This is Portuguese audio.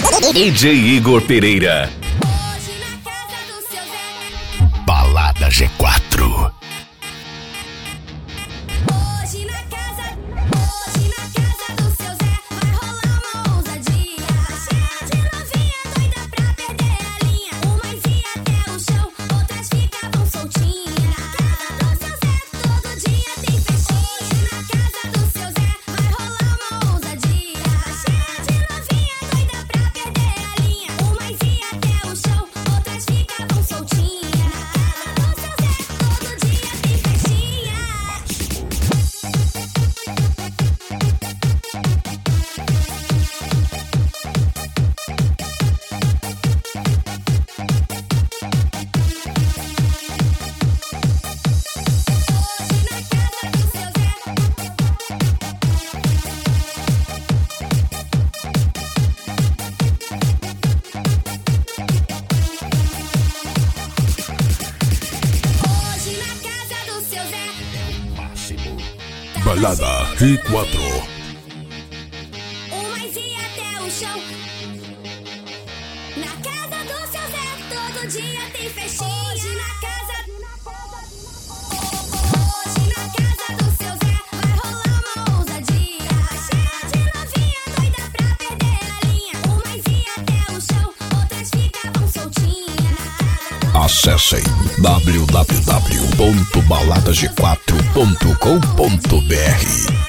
DJ Igor Pereira. Balada G4. Balada G4. Umas ia até o chão. Na casa do seu Zé, todo dia tem festinha. Hoje na casa do seu Zé vai rolar uma ousadia. Cheia de novinha doida pra perder a linha. Umas ia até o chão, outras ficavam soltinhas. Acessem www.baladag4.com.br.